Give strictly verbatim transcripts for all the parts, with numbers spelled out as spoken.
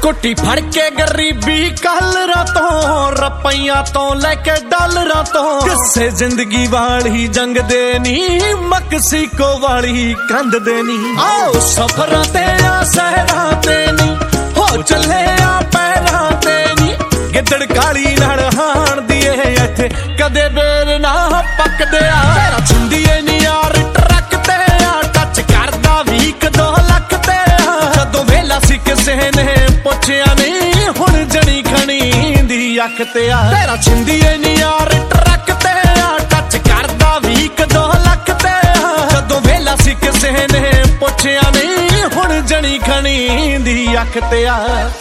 कुट्टी फड़ के गरीबी कलरा तो रपइया तो लैके डॉलरा तो किसे जिंदगी वाली जंग देनी मक्सिको वाली कंध देनी आओ सफरा ते आ सहरा देनी हो चले आ पैरा देनी गिदड़ काली नाल हाण दिए इथे कदे बेर ना पकदे आ तेरा छिंदीए नी यार ट्रक ते आ टच करदा भी कदों लख ते आ जदों वेला सी किसे ने पुछया नहीं हुण जनी खनी दी अख ते आ तेरा छिंदीए नी यार ट्रक ते आ टच करदा भी कदों लख ते आ जदों वेला सी किसे ने पुछया नहीं हुण जनी खनी दी अख ते आ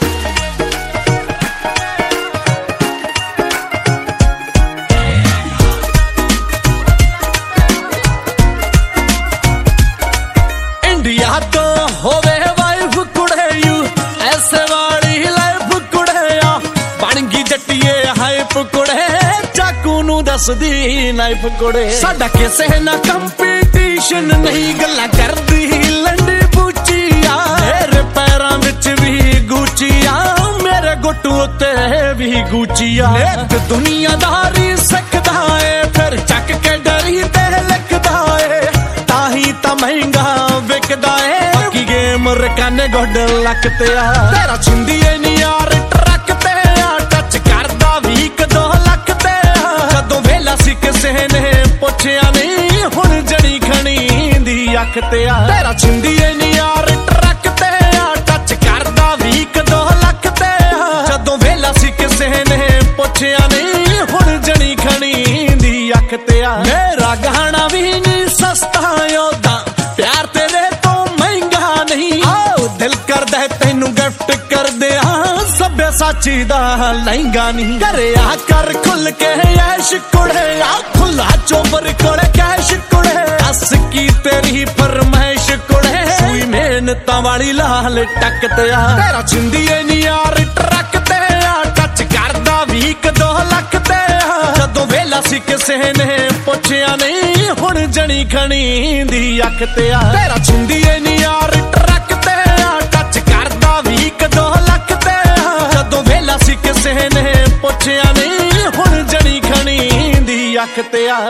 इंडिया तो होवे वाइफ कुड़े यू ऐसे वाली लाइफ कुड़े आ बन गई जट्टिए हाइप कुड़े चाकू नू दस दी नाइफ कुड़े साडा किसे ना कंपीटीशन नहीं गल्ला करदी लंडी बूचिया मेरे पैरां विच भी गुचिया मेरे गुट्टू उत्ते भी गुचिया ते दुनियादारी सिखदा ए फिर चक के डरी ते लिखदा ए ताही ता महंगा विकदा ए बाकी गेम रकाने गोड लक ते आ तेरा छिंदीए नी यार ट्रक ते आ टच करदा भी कदों लख ते आ कदों वेला सी किसे ने पुछया नहीं हुण जनी खनी दी अख ते आ तेरा छिंदीए नी यार ट्रक ते आ टच करदा भी कदों लख ते आ जदों वेला सी किसे ने पुछया नहीं हुण जनी खनी दी अख ते आ मेरा गहना भी नी सस्ता योदा प्यार तेरे तो महंगा नहीं आओ दिल करदा तैनू गिफ्ट कर दे सभ्य साची दा लहंगा नहीं करे आ कर खुल के ऐश कुड़े आ खुला चोबर कोले कैश कुड़े दस की तेरी फरमाइश कुड़े सुई मेहनतां वाली लाल टक ते आ तेरा छिंदीए नी यार ट्रक ते आ टच करदा भी कदों लख ते आ जदों वेला सी किसे ने पुछया नहीं हुण जनी खनी दी अख ते आ तेरा छिंदीए नी यार ट्रक ते आ टच करदा भी कदों लख ते आ जदों वेला सी किसे ने पुछया नहीं हुण जनी खनी दी अख ते आ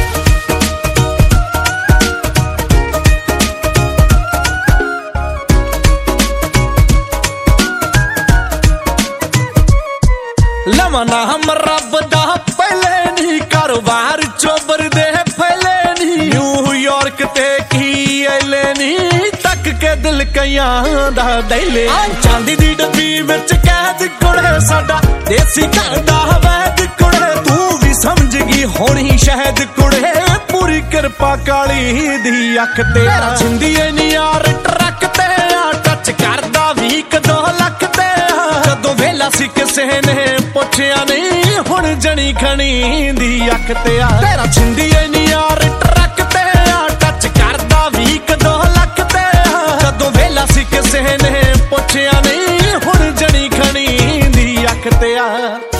लवा नाम रब दा पहले नी कारोबार चोबर दे फैले नी न्यूयॉर्क ते की ऐले नी तक के दिल कईयां दा दैले चांदी दी डब्बी विच कैद कुड़े साडा देसी घर दा वैद कुड़े तू भी समझ गई होनी शहद कुड़े पूरी कृपा काली दी अख ते तेरा छिंदीए नी यार ट्रक ते आ टच करदा भी कदों लख ते आ जदों वेला सी किसे ने पुछया नहीं हुण जनी खनी दी अख ते आ तेरा छिंदीए नी यार ट्रक ते आ टच करदा भी कदों लख ते आ जदों वेला सी किसे ने पुछया नहीं हुण जनी खनी दी अख ते आ।